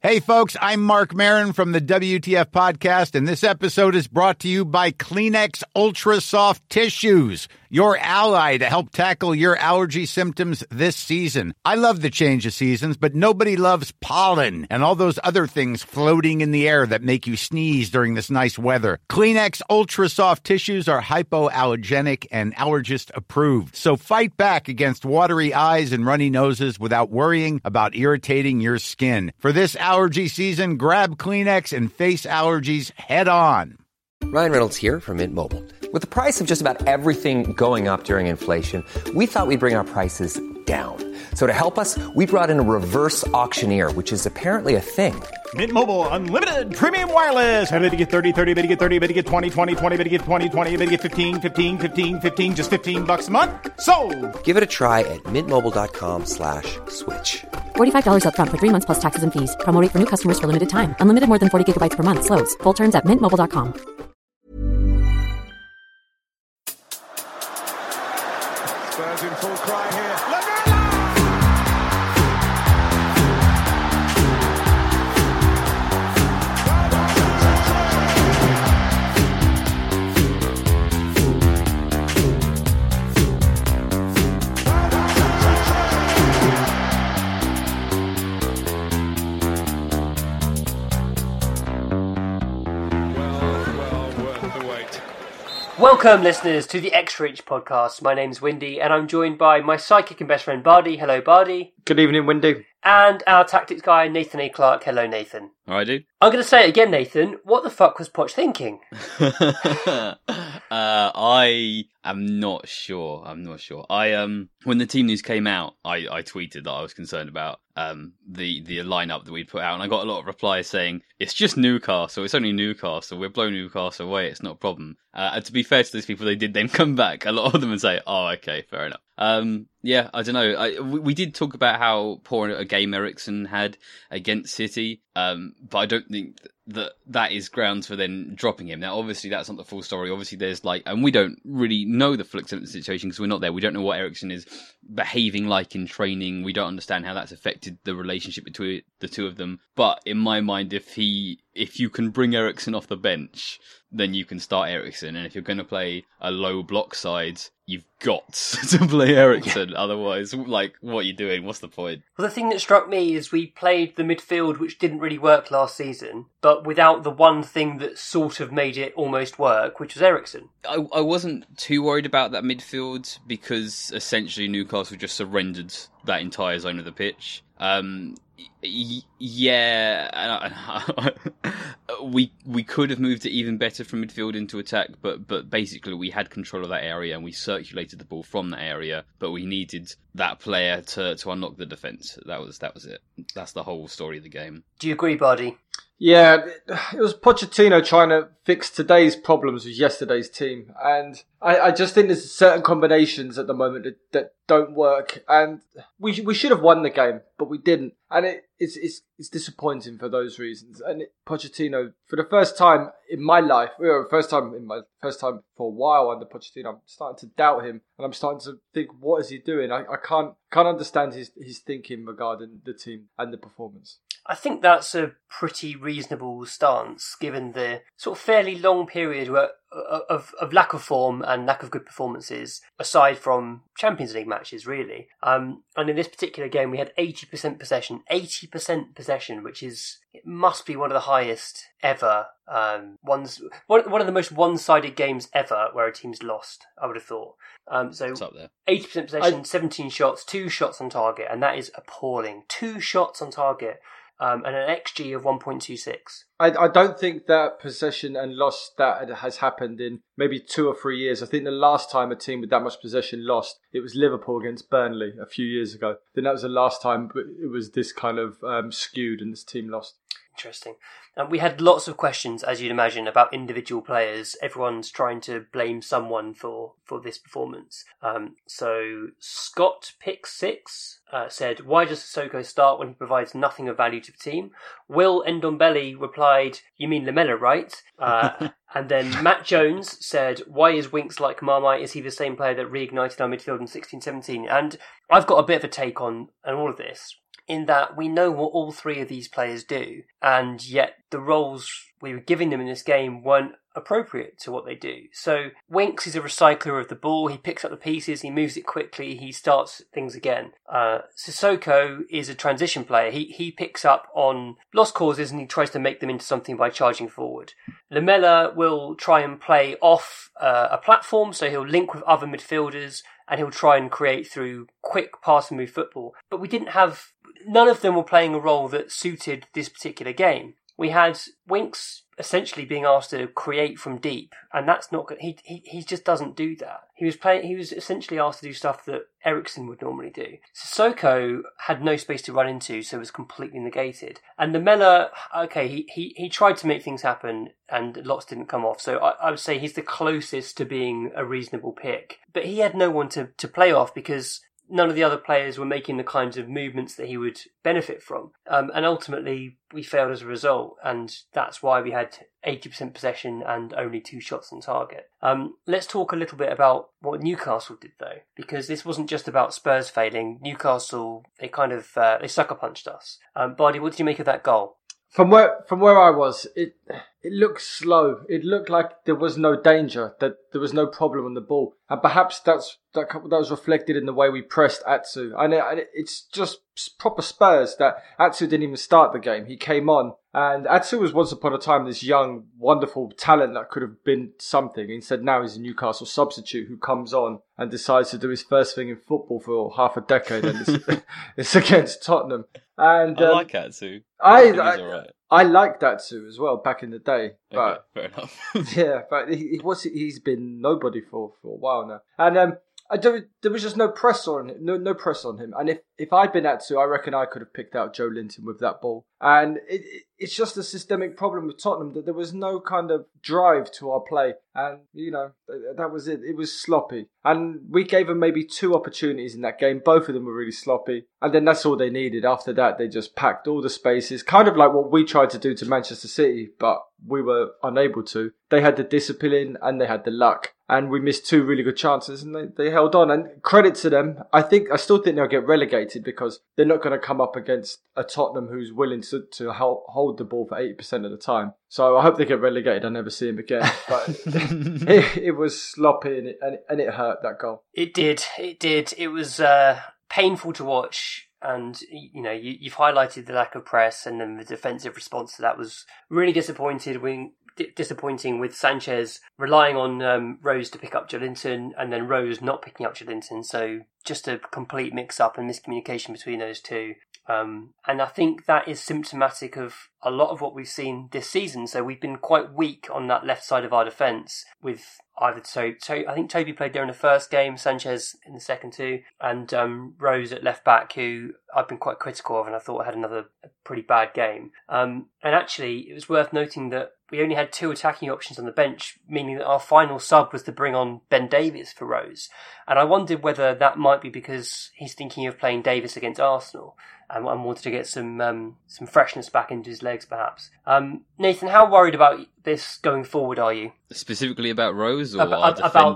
Hey folks, I'm Mark Maron from the WTF podcast, and this episode is brought to you by Kleenex Ultra Soft Tissues, your ally to help tackle your allergy symptoms this season. I love the change of seasons, but nobody loves pollen and all those other things floating in the air that make you sneeze during this nice weather. Kleenex Ultra Soft Tissues are hypoallergenic and allergist approved, so fight back against watery eyes and runny noses without worrying about irritating your skin. For this allergy season, grab Kleenex and face allergies head on. Ryan Reynolds here from Mint Mobile. With the price of just about everything going up during inflation, we thought we'd bring our prices down. So to help us, we brought in a reverse auctioneer, which is apparently a thing. Mint Mobile Unlimited Premium Wireless. How to get 30, 30, bit to get 30, bit to get 20, 20, 20, bit to get 20, 20, bit to get 15, 15, 15, 15, just $15 a month? Sold! Give it a try at mintmobile.com/switch. $45 up front for 3 months plus taxes and fees. Promo rate for new customers for limited time. Unlimited more than 40 gigabytes per month. Slows full terms at mintmobile.com. Spurs in full cry here. Welcome, listeners, to the Extra Inch podcast. My name's Windy, and I'm joined by my sidekick and best friend, Bardi. Hello, Bardi. Good evening, Windy. And our tactics guy, Nathan A. Clark. Hello, Nathan. Alright, dude. I'm going to say it again, Nathan. What the fuck was Poch thinking? I am not sure. When the team news came out, I tweeted that I was concerned about the lineup that we'd put out, and I got a lot of replies saying it's just Newcastle. It's only Newcastle. We'll blow Newcastle away. It's not a problem. And to be fair to those people, they did then come back. A lot of them and say, "Oh, okay, fair enough." Yeah, I don't know. We did talk about how poor a game Eriksen had against City, but I don't think that is grounds for then dropping him. Now, obviously, that's not the full story. Obviously, there's and we don't really know the full extent of the situation because we're not there. We don't know what Eriksen is behaving like in training. We don't understand how that's affected the relationship between the two of them. But in my mind, if you can bring Eriksen off the bench, then you can start Eriksen. And if you're going to play a low block side, you've got to play Eriksen. Yeah. Otherwise, what are you doing? What's the point? Well, the thing that struck me is we played the midfield, which didn't really work last season, but without the one thing that sort of made it almost work, which was Eriksen. I wasn't too worried about that midfield because essentially Newcastle just surrendered that entire zone of the pitch. We could have moved it even better from midfield into attack, but basically we had control of that area and we circulated the ball from that area, but we needed that player to unlock the defence. That was it. That's the whole story of the game. Do you agree, Bardi? Yeah, it was Pochettino trying to fix today's problems with yesterday's team. And I just think there's certain combinations at the moment that don't work. And we should have won the game, but we didn't. And it's disappointing for those reasons. And Pochettino, for the first time in my life, first time for a while under Pochettino, I'm starting to doubt him. And I'm starting to think, what is he doing? I can't understand his thinking regarding the team and the performance. I think that's a pretty reasonable stance, given the sort of fairly long period of lack of form and lack of good performances, aside from Champions League matches, really. And in this particular game, we had 80% possession. 80% possession, which must be one of the highest ever. One of the most one-sided games ever where a team's lost, I would have thought. So it's up there. 80% possession, 17 shots, 2 shots on target, and that is appalling. 2 shots on target. And an XG of 1.26. I don't think that possession and loss that has happened in maybe 2 or 3 years. I think the last time a team with that much possession lost, it was Liverpool against Burnley a few years ago. Then that was the last time it was this kind of skewed and this team lost. Interesting. We had lots of questions, as you'd imagine, about individual players. Everyone's trying to blame someone for this performance. So Scott Pick 6 said, "Why does Sissoko start when he provides nothing of value to the team?" Will Ndombele replied, "You mean Lamella, right?" And then Matt Jones said, "Why is Winks like Marmite? Is he the same player that reignited our midfield in 16-17? And I've got a bit of a take on all of this. in that we know what all three of these players do, and yet the roles we were giving them in this game weren't appropriate to what they do. So Winks is a recycler of the ball. He picks up the pieces, he moves it quickly, he starts things again. Sissoko is a transition player. He picks up on lost causes and he tries to make them into something by charging forward. Lamela will try and play off a platform, so he'll link with other midfielders and he'll try and create through quick pass and move football. But none of them were playing a role that suited this particular game. We had Winks essentially being asked to create from deep, and that's not good. He just doesn't do that. He was essentially asked to do stuff that Eriksen would normally do. Sissoko had no space to run into, so it was completely negated. And Lamela, okay, he tried to make things happen, and lots didn't come off. So I would say he's the closest to being a reasonable pick. But he had no one to play off because none of the other players were making the kinds of movements that he would benefit from. And ultimately, we failed as a result, and that's why we had 80% possession and only 2 shots on target. Let's talk a little bit about what Newcastle did, though, because this wasn't just about Spurs failing. Newcastle, they sucker punched us. Bardi, what did you make of that goal? From where I was, it looked slow. It looked like there was no danger, that there was no problem on the ball, and perhaps that was reflected in the way we pressed Atsu. And it's just proper Spurs that Atsu didn't even start the game. He came on, and Atsu was once upon a time this young, wonderful talent that could have been something. Instead, now he's a Newcastle substitute who comes on and decides to do his first thing in football for half a decade, and it's against Tottenham. And I like Atsu. I liked Atsu as well back in the day, but fair enough. yeah, but he's been nobody for a while now, and there was just no press on him, no press on him. And if I'd been Atsu, I reckon I could have picked out Joe Linton with that ball. And it's just a systemic problem with Tottenham that there was no kind of drive to our play, and that was it. It was sloppy, and we gave them maybe 2 opportunities in that game. Both of them were really sloppy, and then that's all they needed. After that, they just packed all the spaces, kind of like what we tried to do to Manchester City, but we were unable to. They had the discipline and they had the luck, and we missed 2 really good chances, and they held on. And credit to them. I still think they'll get relegated because they're not going to come up against a Tottenham who's willing to hold the ball for 80% of the time. So I hope they get relegated. I never see them again. But it was sloppy and it hurt, that goal. It did. It was painful to watch. And, you've highlighted the lack of press, and then the defensive response to that was really disappointing with Sanchez relying on Rose to pick up Joelinton and then Rose not picking up Joelinton. So just a complete mix-up and miscommunication between those two. And I think that is symptomatic of a lot of what we've seen this season. So we've been quite weak on that left side of our defence with either I think Toby played there in the first game, Sanchez in the second too, and Rose at left back, who I've been quite critical of and I thought had another pretty bad game. And actually, it was worth noting that we only had 2 attacking options on the bench, meaning that our final sub was to bring on Ben Davies for Rose. And I wondered whether that might be because he's thinking of playing Davies against Arsenal and wanted to get some freshness back into his legs, perhaps. Nathan, how worried about this going forward are you? Specifically about Rose or about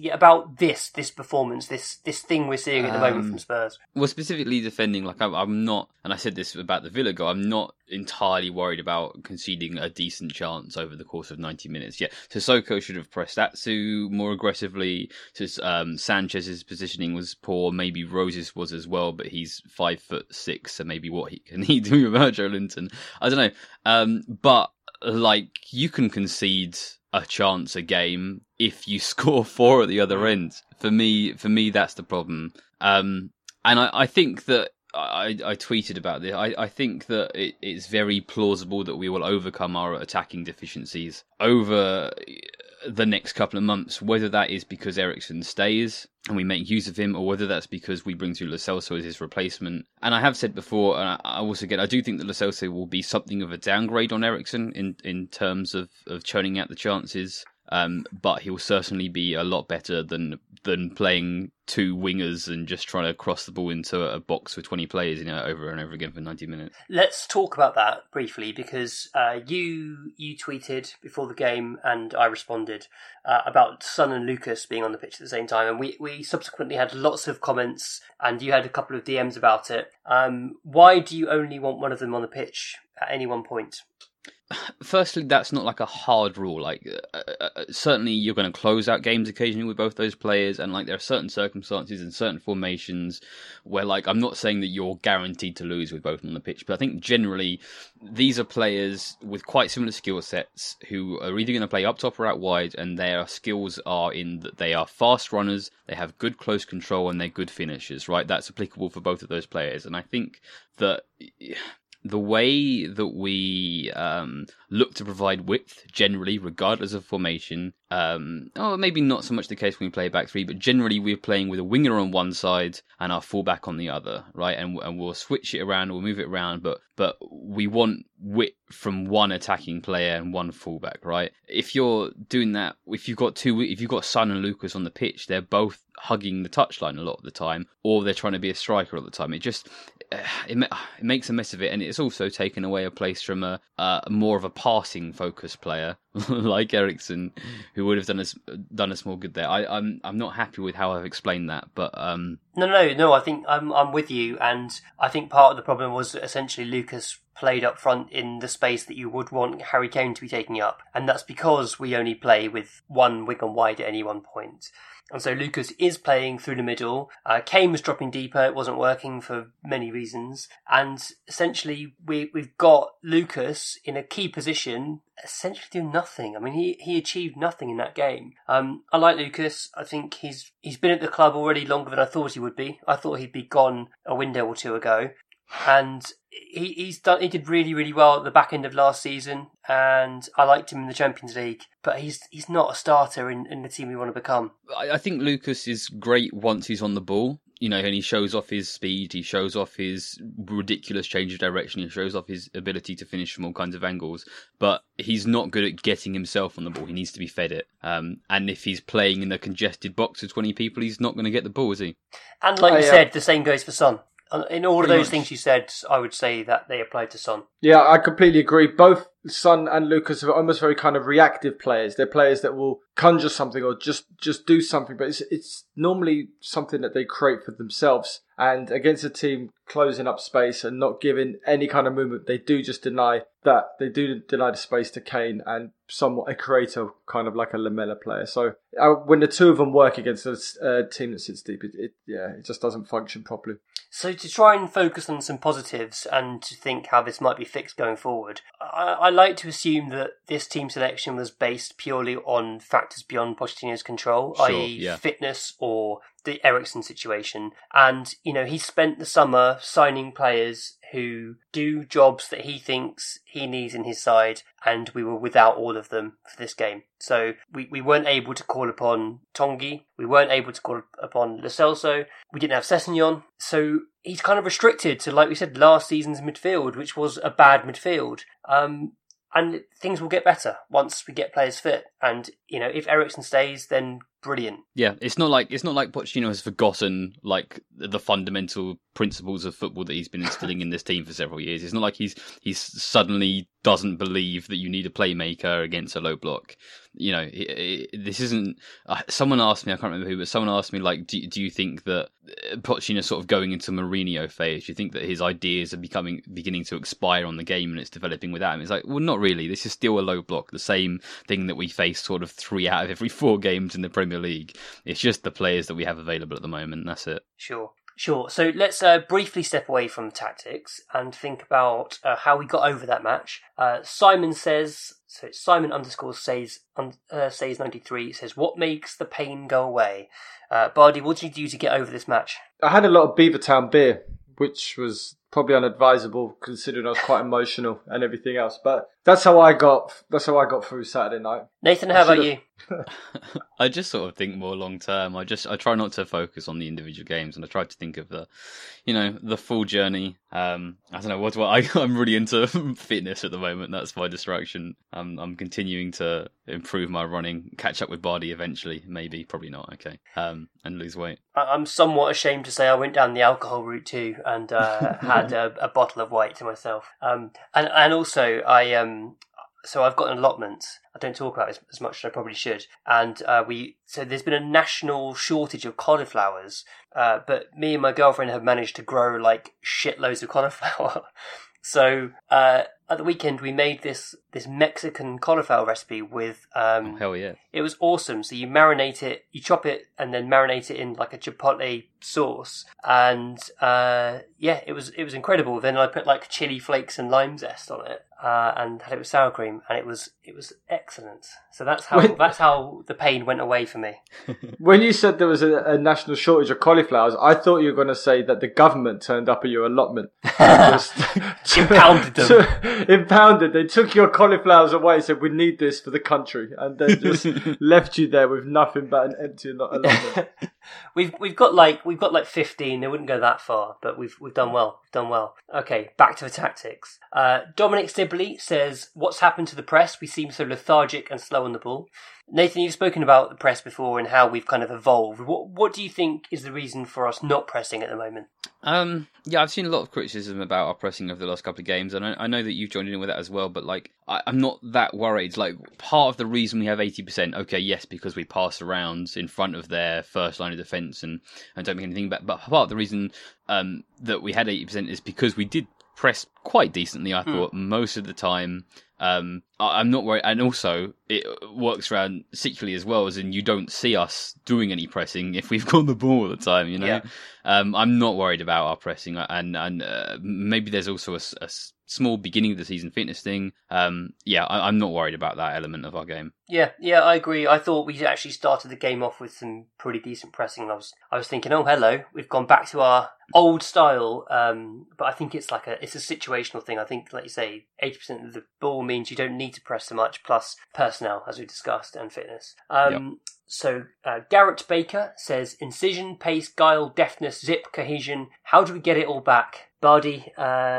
this performance, this thing we're seeing at the moment from Spurs? Well, specifically defending, like I'm not, and I said this about the Villa goal, I'm not entirely worried about conceding a decent chance over the course of 90 minutes. Yeah, Sissoko should have pressed Atsu more aggressively. Sanchez's positioning was poor. Maybe Rose's was as well, but he's 5'6", so maybe what can he do about Joelinton? I don't know. But like, you can concede a chance a game if you score 4 at the other end. For me, that's the problem. And I think that I tweeted about this. I think that it's very plausible that we will overcome our attacking deficiencies over the next couple of months, whether that is because Eriksen stays and we make use of him, or whether that's because we bring through Lo Celso as his replacement. And I have said before, and I also I do think that Lo Celso will be something of a downgrade on Eriksen in terms of churning out the chances. But he'll certainly be a lot better than than playing two wingers and just trying to cross the ball into a box with 20 players, over and over again for 90 minutes. Let's talk about that briefly, because you tweeted before the game and I responded about Son and Lucas being on the pitch at the same time, and we subsequently had lots of comments and you had a couple of DMs about it. Why do you only want one of them on the pitch at any one point? Firstly, that's not like a hard rule. Certainly you're going to close out games occasionally with both those players, and there are certain circumstances and certain formations where I'm not saying that you're guaranteed to lose with both of them on the pitch, but I think generally these are players with quite similar skill sets who are either going to play up top or out wide, and their skills are in that they are fast runners, they have good close control, and they're good finishers, right? That's applicable for both of those players, and I think that the way that we look to provide width generally, regardless of formation, maybe not so much the case when we play back three, but generally we're playing with a winger on one side and our fullback on the other, right? And we'll switch it around, we'll move it around, but we want width from one attacking player and one fullback, right? If you're doing that, if you've got Son and Lucas on the pitch, they're both hugging the touchline a lot of the time, or they're trying to be a striker all the time. It just it makes a mess of it, and it's also taken away a place from a more of a passing focused player like Eriksen, who would have done us more good there. I'm not happy with how I've explained that, but No. I think I'm with you, and I think part of the problem was that essentially Lucas played up front in the space that you would want Harry Kane to be taking up, and that's because we only play with one wing on wide at any one point. And so Lucas is playing through the middle. Kane was dropping deeper. It wasn't working for many reasons. And essentially, we've got Lucas in a key position, essentially doing nothing. I mean, he achieved nothing in that game. I like Lucas. I think he's been at the club already longer than I thought he would be. I thought he'd be gone a window or two ago. And he did really, really well at the back end of last season, and I liked him in the Champions League, but he's not a starter in the team we want to become. I think Lucas is great once he's on the ball, and he shows off his speed, he shows off his ridiculous change of direction, he shows off his ability to finish from all kinds of angles, but he's not good at getting himself on the ball. He needs to be fed it. And if he's playing in a congested box with 20 people, he's not going to get the ball, is he? And like you said, the same goes for Son. In all of those things you said, I would say that they apply to Son. Yeah, I completely agree. Both Son and Lucas are almost very kind of reactive players. They're players that will conjure something or just do something, but it's normally something that they create for themselves. And against a team closing up space and not giving any kind of movement, they do deny the space to Kane and somewhat a creator, kind of like a Lamella player. So when the two of them work against a team that sits deep, it just doesn't function properly. So to try and focus on some positives and to think how this might be fixed going forward, I like to assume that this team selection was based purely on factors beyond Pochettino's control, i.e. fitness or the Eriksen situation. And, he spent the summer signing players who do jobs that he thinks he needs in his side, and we were without all of them for this game. So we weren't able to call upon Tanguy, we weren't able to call upon Lo Celso, we didn't have Sessegnon, so he's kind of restricted to, like we said, last season's midfield, which was a bad midfield. And things will get better once we get players fit. And, if Eriksen stays, then brilliant. Yeah, it's not like Pochettino has forgotten the fundamental principles of football that he's been instilling in this team for several years. It's not like he's suddenly doesn't believe that you need a playmaker against a low block. This isn't. Someone asked me, I can't remember who, but someone asked me, do you think that Pochettino sort of going into Mourinho phase? Do you think that his ideas are beginning to expire on the game and it's developing without him? It's like, well, not really. This is still a low block, the same thing that we face sort of 3 out of every 4 games in the Premier League. It's just the players that we have available at the moment. That's it. Sure. So let's briefly step away from tactics and think about how we got over that match. Simon says, so it's Simon _says 93 says, what makes the pain go away? Bardi, what did you do to get over this match? I had a lot of Beavertown beer, which was probably unadvisable considering I was quite emotional and everything else. But that's how I got through Saturday night. Nathan, how about you? I just sort of think more long term. I try not to focus on the individual games, and I try to think of the full journey. I don't know I'm really into fitness at the moment. That's my distraction. I'm continuing to improve my running, catch up with Bardi eventually, maybe, probably not. Okay, and lose weight. I'm somewhat ashamed to say I went down the alcohol route too, and had a bottle of white to myself. And also So I've got an allotment. I don't talk about it as much as I probably should. And so there's been a national shortage of cauliflowers, but me and my girlfriend have managed to grow like shitloads of cauliflower. So at the weekend we made this Mexican cauliflower recipe with hell yeah. It was awesome. So you marinate it, you chop it and then marinate it in like a chipotle sauce, and it was incredible. Then I put like chili flakes and lime zest on it, and had it with sour cream, and it was excellent. So that's how the pain went away for me. When you said there was a national shortage of cauliflowers, I thought you were going to say that the government turned up at your allotment. Impounded them. Impounded. They took your cauliflowers away, said we need this for the country, and then just left you there with nothing but an empty allotment. We've got like 15. They wouldn't go that far, but we've done well. Okay, back to the tactics. Dominic Sibley says, "What's happened to the press? We seem so lethargic and slow on the ball." Nathan, you've spoken about the press before and how we've kind of evolved. What do you think is the reason for us not pressing at the moment? I've seen a lot of criticism about our pressing over the last couple of games, and I know that you've joined in with that as well, but like I'm not that worried. Like, part of the reason we have 80%, okay, yes, because we pass around in front of their first line of defence and don't make anything back, but part of the reason that we had 80% is because we did press quite decently, I thought, most of the time. I'm not worried, and also it works around particularly as well, as in you don't see us doing any pressing if we've got the ball all the time, you know. Yeah. I'm not worried about our pressing, and maybe there's also a small beginning of the season fitness thing. I'm not worried about that element of our game. Yeah, I agree. I thought we actually started the game off with some pretty decent pressing, and I was thinking, oh hello, we've gone back to our old style, but I think it's it's a situational thing. I think, like you say, 80% of the ball means you don't need to press so much, plus personnel, as we discussed, and fitness. So Garrett Baker says, incision, pace, guile, deftness, zip, cohesion. How do we get it all back? Bardi,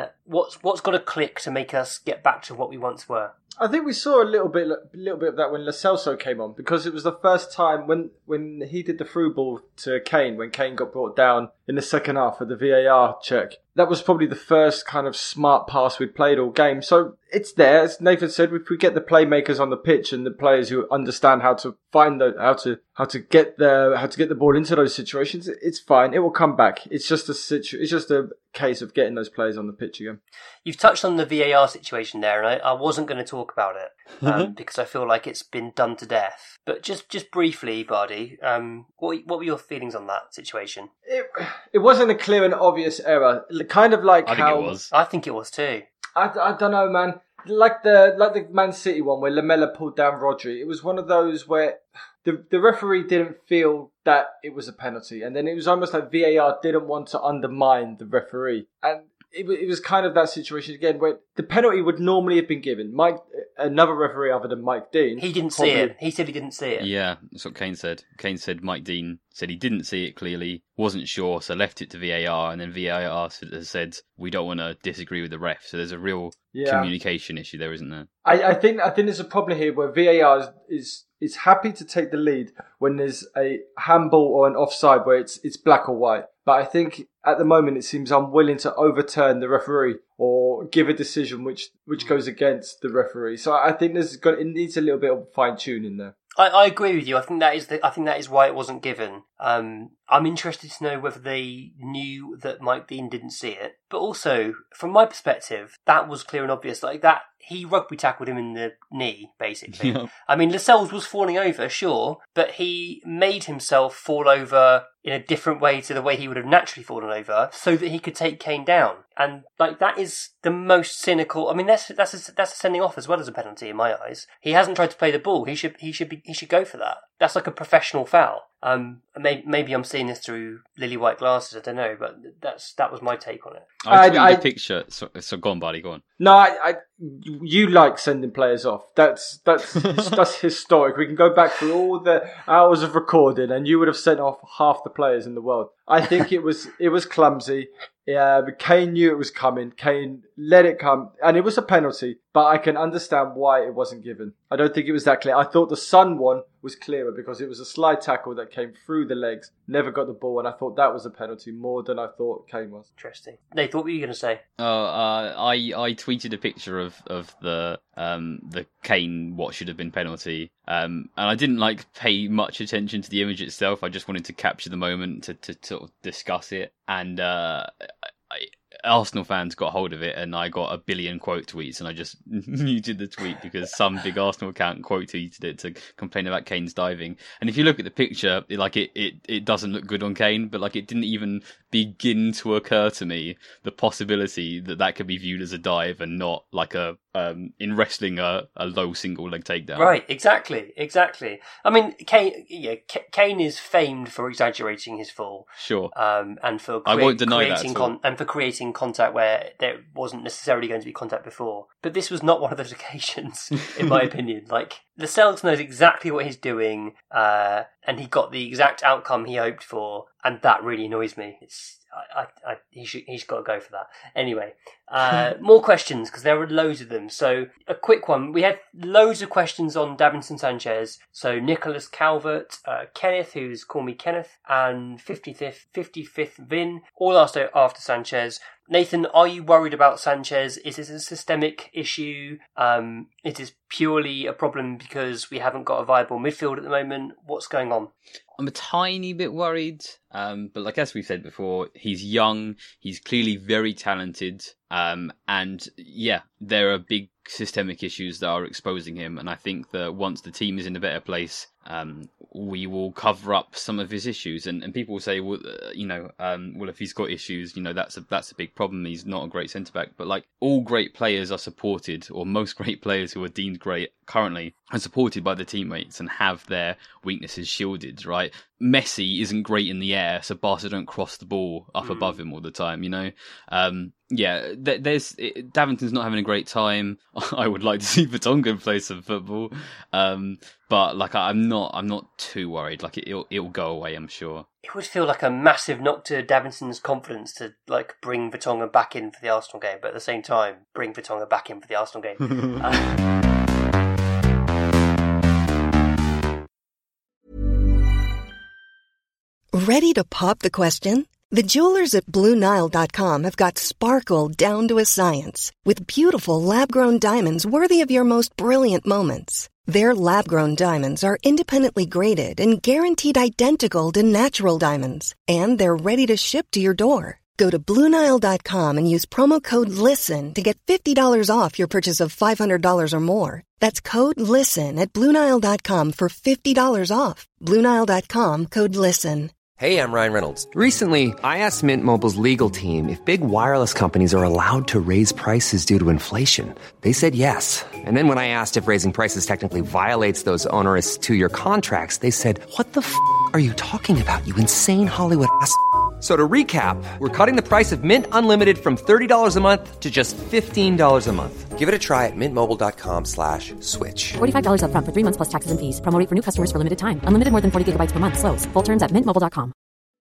what's got to click to make us get back to what we once were? I think we saw a little bit of that when Lo Celso came on, because it was the first time when he did the through ball to Kane, when Kane got brought down in the second half of the VAR check. That was probably the first kind of smart pass we'd played all game. So it's there, as Nathan said, if we get the playmakers on the pitch and the players who understand how to find how to get the ball into those situations, it's fine. It will come back. It's just a case of getting those players on the pitch again. You've touched on the VAR situation there, and I wasn't going to talk about it because I feel like it's been done to death. But just briefly, Bardi, what were your feelings on that situation? It wasn't a clear and obvious error, kind of like I think it was. I think it was too. I don't know, man. Like the Man City one where Lamela pulled down Rodri. It was one of those where the referee didn't feel that it was a penalty, and then it was almost like VAR didn't want to undermine the referee, and it was kind of that situation again where the penalty would normally have been given. Another referee other than Mike Dean, he didn't see it. He said he didn't see it. Yeah, that's what Kane said. Kane said Mike Dean said he didn't see it clearly, wasn't sure, so left it to VAR, and then VAR has said we don't want to disagree with the ref. So there's a real communication issue there, isn't there? I think there's a problem here where VAR is happy to take the lead when there's a handball or an offside where it's black or white. But I think at the moment it seems unwilling to overturn the referee or give a decision which goes against the referee. So I think it needs a little bit of fine tuning there. I agree with you. I think that is why it wasn't given. I'm interested to know whether they knew that Mike Dean didn't see it. But also, from my perspective, that was clear and obvious. Like that, he rugby tackled him in the knee, basically. Yeah. I mean, Lascelles was falling over, sure, but he made himself fall over in a different way to the way he would have naturally fallen over, so that he could take Kane down. And like that is the most cynical. I mean, that's a sending off as well as a penalty in my eyes. He hasn't tried to play the ball. He should go for that. That's like a professional foul. Maybe I'm seeing this through lily white glasses. I don't know, but that was my take on it. I tweeted a picture. So go on, buddy. Go on. No, you like sending players off. That's historic. We can go back through all the hours of recording, and you would have sent off half the players in the world. I think it was clumsy. Kane knew it was coming. Kane let it come, and it was a penalty. But I can understand why it wasn't given. I don't think it was that clear. I thought the Son one was clearer because it was a slide tackle that came through the legs, never got the ball, and I thought that was a penalty more than I thought Kane was. Interesting. Nate, what were you going to say? I tweeted a picture of the Kane what should have been penalty, and I didn't pay much attention to the image itself. I just wanted to capture the moment to sort of discuss it, and Arsenal fans got hold of it, and I got a billion quote tweets, and I just muted the tweet because some big Arsenal account quote tweeted it to complain about Kane's diving. And if you look at the picture, it doesn't look good on Kane, but it didn't even begin to occur to me the possibility that could be viewed as a dive and not in wrestling a low single leg takedown. Right, exactly. I mean, Kane is famed for exaggerating his fall. Sure. And for I won't deny that and for creating contact where there wasn't necessarily going to be contact before. But this was not one of those occasions, in my opinion. Lascelles knows exactly what he's doing, and he got the exact outcome he hoped for, and that really annoys me. He's got to go for that. Anyway, more questions, because there are loads of them. So, a quick one. We had loads of questions on Davinson Sanchez. So, Nicholas Calvert, Kenneth, who's Call Me Kenneth, and 55th Vin, all asked after Sanchez. Nathan, are you worried about Sanchez? Is this a systemic issue? It is purely a problem because we haven't got a viable midfield at the moment. What's going on? I'm a tiny bit worried, but as we've said before, he's young, he's clearly very talented, and yeah, there are big systemic issues that are exposing him, and I think that once the team is in a better place, we will cover up some of his issues, and people will say, well, if he's got issues, that's a big problem. He's not a great centre back, but all great players are supported, or most great players who are deemed great currently are supported by the teammates and have their weaknesses shielded, right? Messi isn't great in the air, so Barca don't cross the ball up above him all the time, Davinton's not having a great time. I would like to see Vertonghen play some football, but I'm not too worried. It'll go away, I'm sure. It would feel like a massive knock to Davinson's confidence to bring Vertonghen back in for the Arsenal game, but at the same time bring Vertonghen back in for the Arsenal game. Ready to pop the question? The jewelers at BlueNile.com have got sparkle down to a science with beautiful lab-grown diamonds worthy of your most brilliant moments. Their lab-grown diamonds are independently graded and guaranteed identical to natural diamonds, and they're ready to ship to your door. Go to BlueNile.com and use promo code LISTEN to get $50 off your purchase of $500 or more. That's code LISTEN at BlueNile.com for $50 off. BlueNile.com, code LISTEN. Hey, I'm Ryan Reynolds. Recently, I asked Mint Mobile's legal team if big wireless companies are allowed to raise prices due to inflation. They said yes. And then when I asked if raising prices technically violates those onerous 2-year contracts, they said, "What the f*** are you talking about, you insane Hollywood ass f- So to recap, we're cutting the price of Mint Unlimited from $30 a month to just $15 a month. Give it a try at mintmobile.com/switch. $45 up front for 3 months plus taxes and fees. Promo rate for new customers for limited time. Unlimited more than 40 gigabytes per month. Slows full terms at mintmobile.com.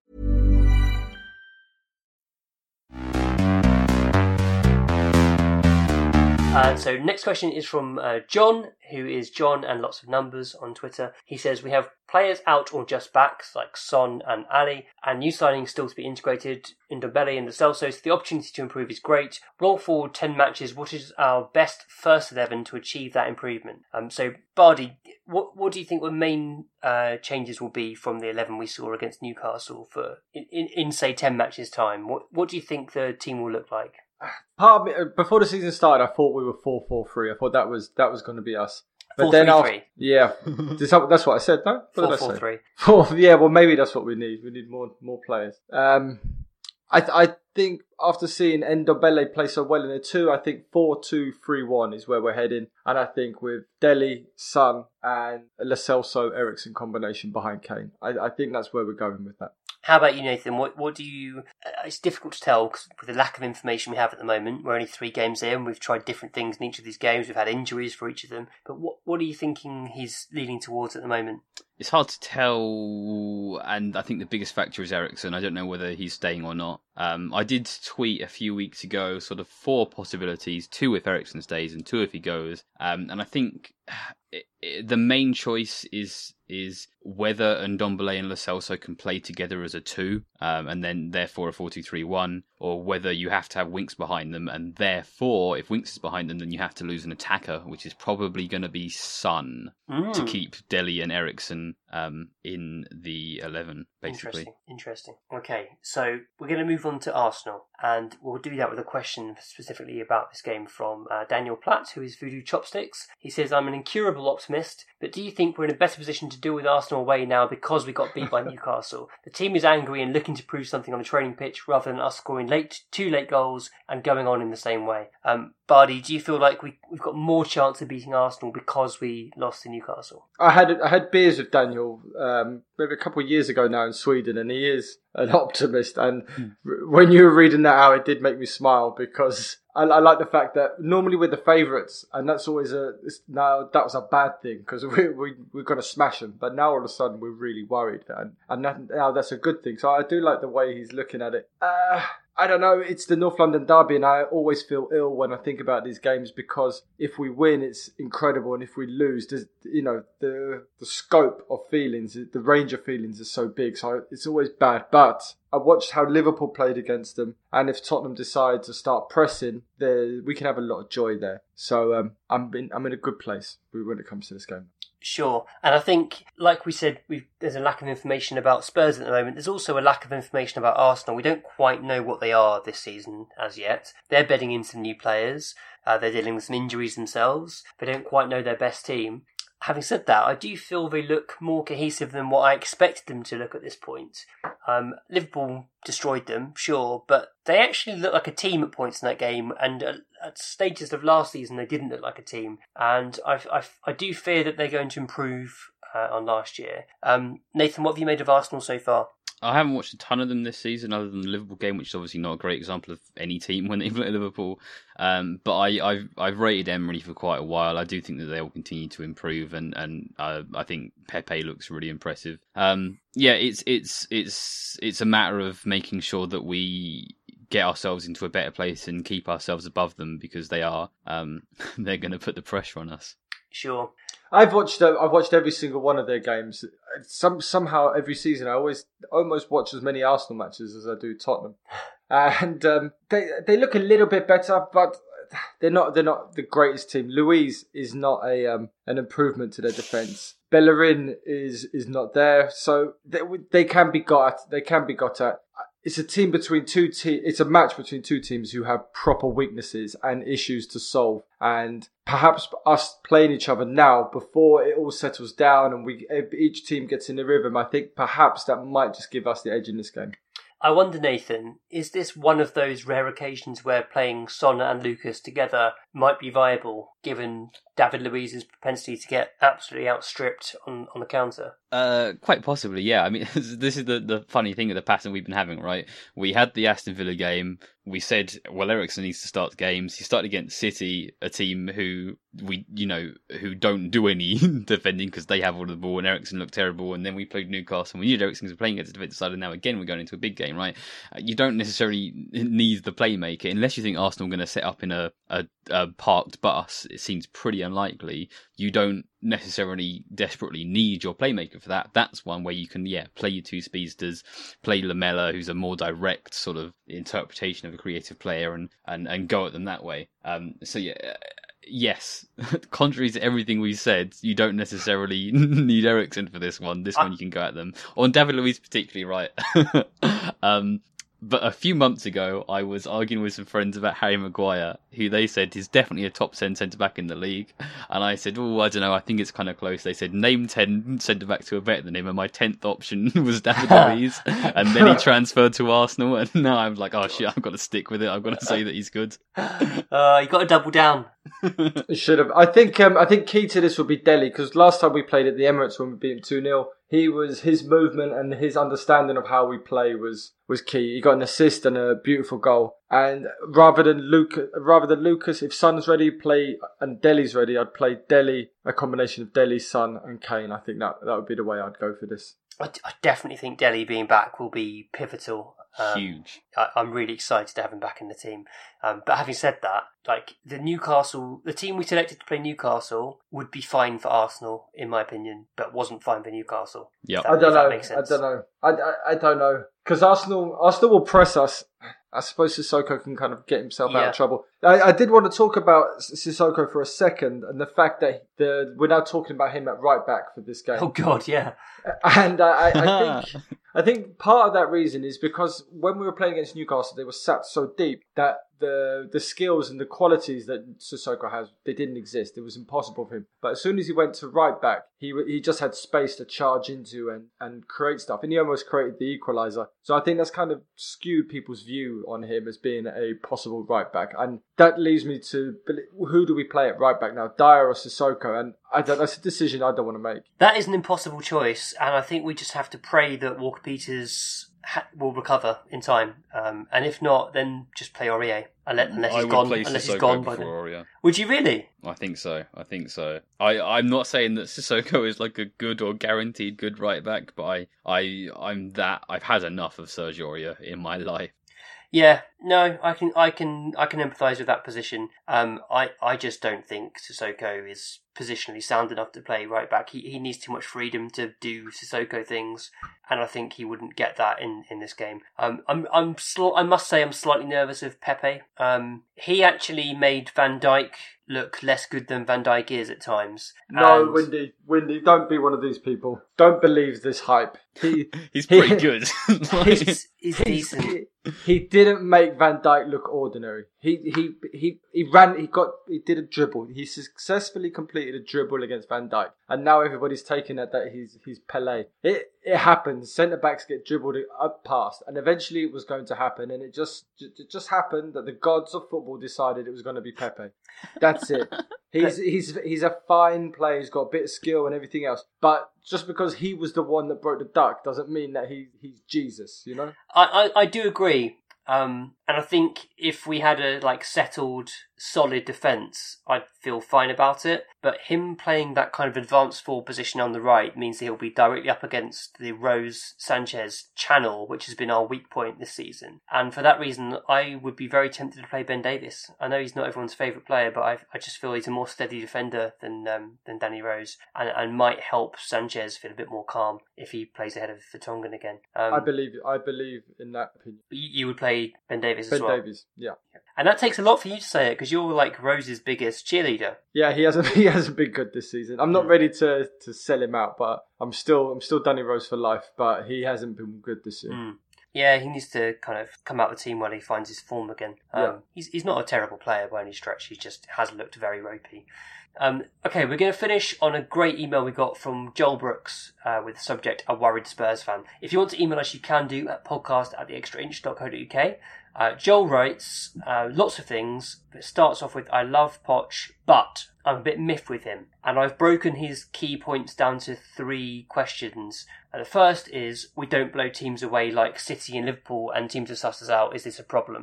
So next question is from John, who is John and lots of numbers on Twitter. He says, we have players out or just back, like Son and Ali, and new signings still to be integrated in Ndombele and Lo Celso. The opportunity to improve is great. Roll forward 10 matches. What is our best first 11 to achieve that improvement? So, Bardi, what do you think the main changes will be from the 11 we saw against Newcastle for in say 10 matches time? What do you think the team will look like? Part of me, before the season started, I thought we were 4-4-3. I thought that was going to be us. But 4-3-3. Yeah, that's what I said. No, 4-4-3. Yeah, well, maybe that's what we need. We need more players. I think after seeing Ndombele play so well in the 2, I think 4-2-3-1 is where we're heading. And I think with Dele, Son and Lo Celso, Eriksen combination behind Kane, I think that's where we're going with that. How about you, Nathan? What do you... it's difficult to tell because with the lack of information we have at the moment. We're only 3 games in. We've tried different things in each of these games. We've had injuries for each of them. But what are you thinking he's leaning towards at the moment? It's hard to tell, and I think the biggest factor is Eriksen. I don't know whether he's staying or not. I did tweet a few weeks ago sort of 4 possibilities, 2 if Eriksen stays and 2 if he goes. And I think the main choice is whether Ndombele and Lo Celso can play together as a 2, and then therefore a 4-2-3-1, or whether you have to have Winks behind them, and therefore if Winks is behind them, then you have to lose an attacker, which is probably going to be Son to keep Dele and Eriksen in the 11, basically. Interesting. Okay, so we're going to move on to Arsenal, and we'll do that with a question specifically about this game from Daniel Platt, who is Voodoo Chopsticks. He says, I'm an incurable optimist, but do you think we're in a better position to deal with Arsenal away now because we got beat by Newcastle? The team is angry and looking to prove something on the training pitch rather than us scoring 2 late goals and going on in the same way. Bardi, do you feel like we've got more chance of beating Arsenal because we lost to Newcastle? I had beers with Daniel maybe a couple of years ago now in Sweden, and he is an optimist. And when you were reading that out, it did make me smile because I like the fact that normally we're the favourites, and that's always now that was a bad thing because we're going to smash them. But now all of a sudden we're really worried, and now that's a good thing. So I do like the way he's looking at it. I don't know, it's the North London derby, and I always feel ill when I think about these games because if we win, it's incredible, and if we lose, the scope of feelings, the range of feelings is so big, so it's always bad. But I watched how Liverpool played against them, and if Tottenham decide to start pressing, we can have a lot of joy there. So I'm in a good place when it comes to this game. Sure. And I think, like we said, there's a lack of information about Spurs at the moment. There's also a lack of information about Arsenal. We don't quite know what they are this season as yet. They're bedding in some new players. They're dealing with some injuries themselves. They don't quite know their best team. Having said that, I do feel they look more cohesive than what I expected them to look at this point. Liverpool destroyed them, sure, but they actually looked like a team at points in that game, and at stages of last season they didn't look like a team. And I do fear that they're going to improve on last year. Nathan, what have you made of Arsenal so far? I haven't watched a ton of them this season, other than the Liverpool game, which is obviously not a great example of any team when they play Liverpool. But I've rated Emery for quite a while. I do think that they will continue to improve, and I think Pepe looks really impressive. It's a matter of making sure that we get ourselves into a better place and keep ourselves above them, because they are they're going to put the pressure on us. Sure. I've watched every single one of their games. Somehow every season I almost watch as many Arsenal matches as I do Tottenham, and they look a little bit better, but they're not the greatest team. Luiz is not an improvement to their defence. Bellerin is not there, so they can be got at. It's a team between two teams. It's a match between two teams who have proper weaknesses and issues to solve. And perhaps us playing each other now before it all settles down and each team gets in the rhythm, I think perhaps that might just give us the edge in this game. I wonder, Nathan, is this one of those rare occasions where playing Son and Lucas together might be viable, given David Luiz's propensity to get absolutely outstripped on the counter? Quite possibly, yeah. I mean, this is the funny thing of the pattern we've been having, right? We had the Aston Villa game. We said, well, Eriksen needs to start the games. He started against City, a team who don't do any defending because they have all of the ball, and Eriksen looked terrible. And then we played Newcastle, and we knew Eriksen was playing against the defensive side, and now again we're going into a big game, right? You don't necessarily need the playmaker unless you think Arsenal are going to set up in a parked bus. It seems pretty unlikely. You don't necessarily desperately need your playmaker for that. That's one where you can play your two speedsters, play Lamela, who's a more direct sort of interpretation of a creative player, and go at them that way. Yes, contrary to everything we've said, you don't necessarily need Eriksen for this one. This one you can go at them. On David Luiz particularly, right? But a few months ago, I was arguing with some friends about Harry Maguire, who they said is definitely a top 10 centre-back in the league. And I said, oh, I don't know, I think it's kind of close. They said, name 10 centre-backs who are better than him. And my 10th option was David Luiz. And then he transferred to Arsenal. And now I'm like, oh shit, I've got to stick with it. I've got to say that he's good. You got to double down. Should have. I think key to this would be Dele, because last time we played at the Emirates when we beat him 2-0, his movement and his understanding of how we play was key. He got an assist and a beautiful goal. And rather than Lucas, if Son's ready, and Dele's ready, I'd play Dele, a combination of Dele, Son and Kane. I think that would be the way I'd go for this. I definitely think Dele being back will be pivotal. Huge. I'm really excited to have him back in the team. But having said that, like the team we selected to play Newcastle would be fine for Arsenal, in my opinion, but wasn't fine for Newcastle. Yeah, I don't know. Because Arsenal will press us. I suppose Sissoko can kind of get himself out of trouble. I did want to talk about Sissoko for a second, and the fact that we're now talking about him at right back for this game. Oh God, yeah. And I think part of that reason is because when we were playing against Newcastle, they were sat so deep that the skills and the qualities that Sissoko has, they didn't exist. It was impossible for him. But as soon as he went to right back, he just had space to charge into and create stuff. And he almost created the equaliser. So I think that's kind of skewed people's view on him as being a possible right back. And that leaves me to, who do we play at right back now? Dyer or Sissoko? And that's a decision I don't want to make. That is an impossible choice. And I think we just have to pray that Walker Peters will recover in time, and if not, then just play Aurier unless he's gone. Unless he's gone by then. Aurier. Would you really? I think so. I'm not saying that Sissoko is like a good or guaranteed good right back, but I've had enough of Sergio Aurier in my life. Yeah, no, I can empathise with that position. I just don't think Sissoko is positionally sound enough to play right back. He needs too much freedom to do Sissoko things, and I think he wouldn't get that in this game. I must say I'm slightly nervous of Pepe. He actually made Van Dijk look less good than Van Dijk is at times. No, Windy, don't be one of these people. Don't believe this hype. He's pretty good. He's decent. He didn't make Van Dijk look ordinary. He did a dribble. He successfully completed a dribble against Van Dijk, and now everybody's taking it that he's Pelé. It happens. Centre backs get dribbled up past, and eventually it was going to happen, and it just happened that the gods of football decided it was going to be Pepe. That's it. He's a fine player. He's got a bit of skill and everything else, but just because he was the one that broke the duck doesn't mean that he's Jesus, you know? I do agree. And I think if we had a settled, solid defence, I'd feel fine about it. But him playing that kind of advanced forward position on the right means that he'll be directly up against the Rose-Sanchez channel, which has been our weak point this season. And for that reason, I would be very tempted to play Ben Davies. I know he's not everyone's favourite player, but I just feel he's a more steady defender than Danny Rose, and might help Sanchez feel a bit more calm if he plays ahead of Vertonghen again. I believe in that opinion. You would play Ben Davies as well? Ben Davies, yeah. And that takes a lot for you to say it, because you're like Rose's biggest cheerleader. Yeah, he hasn't been good this season. I'm not ready to sell him out, but I'm still Danny Rose for life. But he hasn't been good this year. Yeah, he needs to kind of come out of the team while he finds his form again. He's not a terrible player by any stretch. He just has looked very ropey. Okay, we're going to finish on a great email we got from Joel Brooks with the subject, A Worried Spurs Fan. If you want to email us, you can do at podcast@theextrainch.co.uk. Joel writes lots of things, but starts off with, I love Poch, but I'm a bit miffed with him. And I've broken his key points down to 3 questions. The first is, we don't blow teams away like City and Liverpool, and teams have sussed us out. Is this a problem?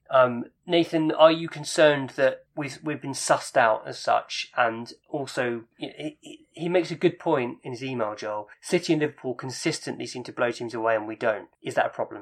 Nathan, are you concerned that we've been sussed out as such? And also, he makes a good point in his email, Joel. City and Liverpool consistently seem to blow teams away and we don't. Is that a problem?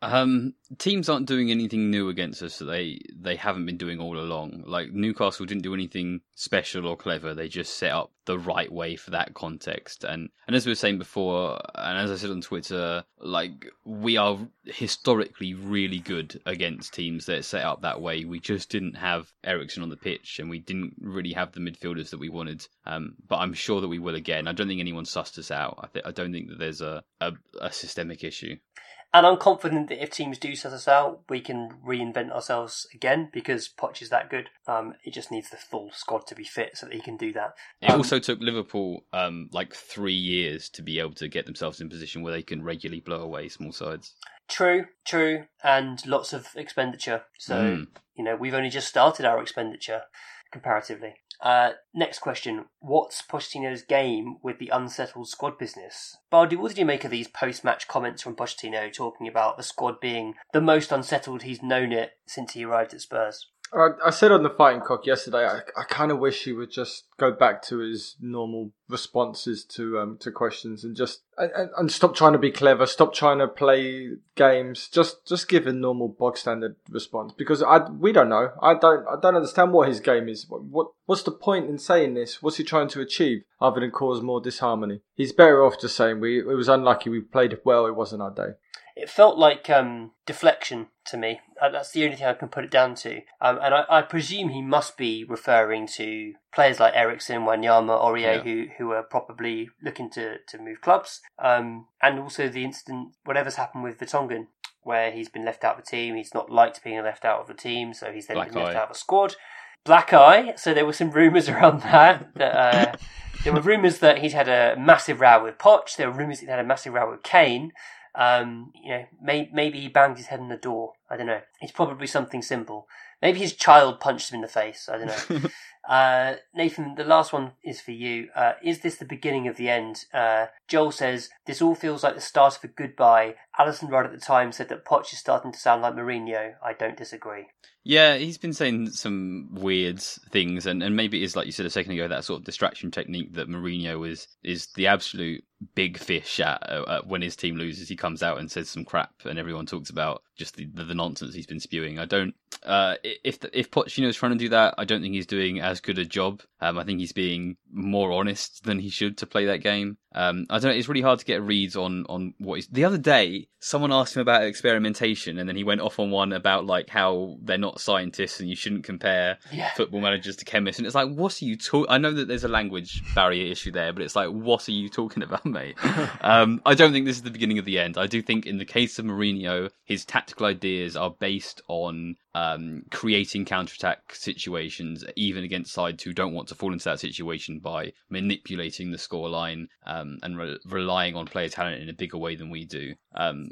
Teams aren't doing anything new against us that they haven't been doing all along. Like Newcastle didn't do anything special or clever. They just set up the right way for that context. And as we were saying before, and as I said on Twitter, like we are historically really good against teams that set up that way. We just didn't have Eriksen on the pitch, and we didn't really have the midfielders that we wanted. But I'm sure that we will again. I don't think anyone sussed us out. I don't think that there's a systemic issue. And I'm confident that if teams do set us out, we can reinvent ourselves again because Poch is that good. It just needs the full squad to be fit so that he can do that. It also took Liverpool 3 years to be able to get themselves in a position where they can regularly blow away small sides. True, and lots of expenditure. So, we've only just started our expenditure comparatively. Next question. What's Pochettino's game with the unsettled squad business? Bardi, what did you make of these post-match comments from Pochettino talking about the squad being the most unsettled he's known it since he arrived at Spurs? I said on the Fighting Cock yesterday, I kind of wish he would just go back to his normal responses to questions and just and stop trying to be clever, stop trying to play games, just give a normal bog standard response because we don't know. I don't understand what his game is. What's the point in saying this? What's he trying to achieve other than cause more disharmony? He's better off just saying it was unlucky, we played well, it wasn't our day. It felt like deflection to me. That's the only thing I can put it down to. And I presume he must be referring to players like Eriksen, Wanyama, Aurier, who are probably looking to move clubs. And also the incident, whatever's happened with Vertonghen, where he's been left out of the team. He's not liked being left out of the team, so he's then been left out of the squad. Black eye. So there were some rumours around that. There were rumours that he'd had a massive row with Poch. There were rumours he'd had a massive row with Kane. Maybe he banged his head on the door. I don't know. It's probably something simple. Maybe his child punched him in the face. I don't know. Nathan, the last one is for you. Is this the beginning of the end? Joel says, this all feels like the start of a goodbye. Alison Rudd at the time said that Poch is starting to sound like Mourinho. I don't disagree. Yeah, he's been saying some weird things, and maybe it is, like you said a second ago, that sort of distraction technique that Mourinho is the absolute big fish at when his team loses. He comes out and says some crap, and everyone talks about just the nonsense he's been spewing. I don't. If Pochettino's trying to do that, I don't think he's doing as good a job. I think he's being more honest than he should to play that game. I don't know. It's really hard to get reads on what he's. The other day, someone asked him about experimentation, and then he went off on one about like how they're not scientists and you shouldn't compare football managers to chemists. And it's like, what are you talking? I know that there's a language barrier issue there, but it's like, what are you talking about, mate? I don't think this is the beginning of the end. I do think in the case of Mourinho, his tactical ideas are based on creating counter-attack situations, even against sides who don't want to fall into that situation by manipulating the scoreline and relying on player talent in a bigger way than we do. And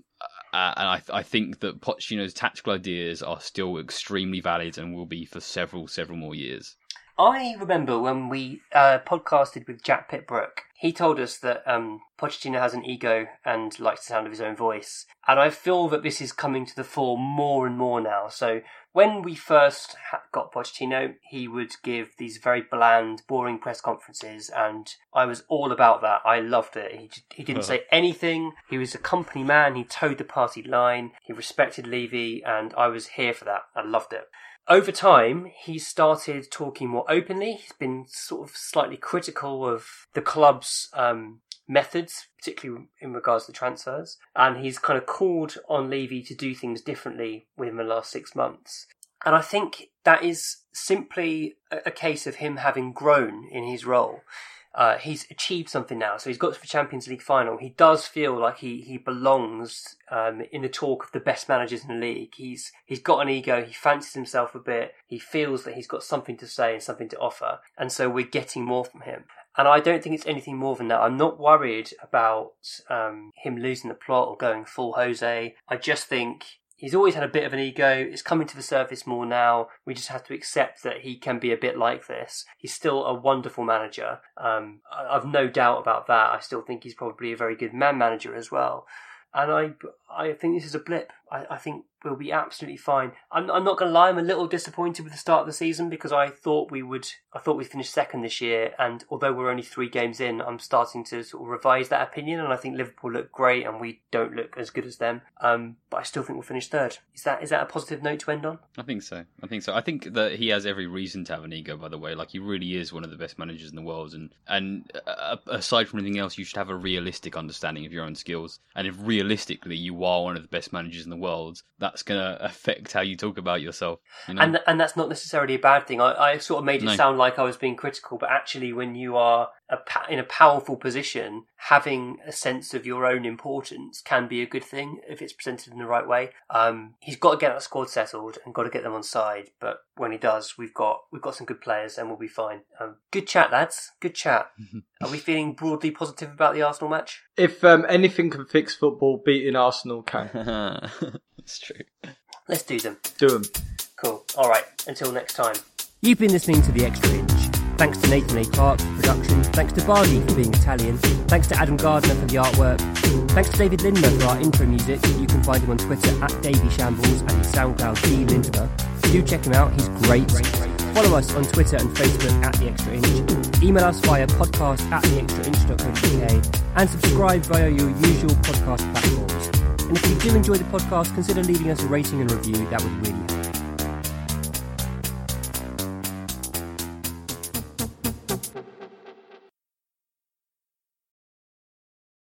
I think that Pochettino's tactical ideas are still extremely valid and will be for several more years. I remember when we podcasted with Jack Pitbrook, he told us that Pochettino has an ego and likes the sound of his own voice. And I feel that this is coming to the fore more and more now. So when we first got Pochettino, he would give these very bland, boring press conferences, and I was all about that. I loved it. He didn't say anything. He was a company man. He towed the party line. He respected Levy, and I was here for that. I loved it. Over time, he started talking more openly. He's been sort of slightly critical of the club's methods, particularly in regards to transfers. And he's kind of called on Levy to do things differently within the last 6 months. And I think that is simply a case of him having grown in his role. He's achieved something now. So he's got to the Champions League final. He does feel like he belongs in the talk of the best managers in the league. He's got an ego. He fancies himself a bit. He feels that he's got something to say and something to offer. And so we're getting more from him. And I don't think it's anything more than that. I'm not worried about him losing the plot or going full Jose. I just think he's always had a bit of an ego. It's coming to the surface more now. We just have to accept that he can be a bit like this. He's still a wonderful manager. I've no doubt about that. I still think he's probably a very good man manager as well. And I think this is a blip. I think we'll be absolutely fine. I'm not going to lie, I'm a little disappointed with the start of the season because I thought we'd finish second this year, and although we're only 3 games in, I'm starting to sort of revise that opinion, and I think Liverpool look great and we don't look as good as them. But I still think we'll finish third. Is that a positive note to end on? I think so. I think that he has every reason to have an ego, by the way. Like, he really is one of the best managers in the world, and aside from anything else, you should have a realistic understanding of your own skills. And if realistically you are one of the best managers in the world, that's going to affect how you talk about yourself. You know? And that's not necessarily a bad thing. I sort of made it sound like I was being critical, but actually when you are in a powerful position, having a sense of your own importance can be a good thing if it's presented in the right way. He's got to get that squad settled and got to get them on side, but when he does, we've got some good players and we'll be fine. Good chat, lads. Good chat. Are we feeling broadly positive about the Arsenal match? If anything can fix football, beating Arsenal can. That's true. Let's do them. Do them. Cool. All right. Until next time. You've been listening to The Extra Inch. Thanks to Nathan A. Clark for production. Thanks to Bardi for being Italian. Thanks to Adam Gardner for the artwork. Thanks to David Lindmer for our intro music. You can find him on Twitter @DavyShambles and his SoundCloud @DLindmer. Do check him out, he's great. Follow us on Twitter and Facebook @The Extra Inch. Email us via podcast@theextrainch.co.uk and subscribe via your usual podcast platforms. And if you do enjoy the podcast, consider leaving us a rating and review, that would really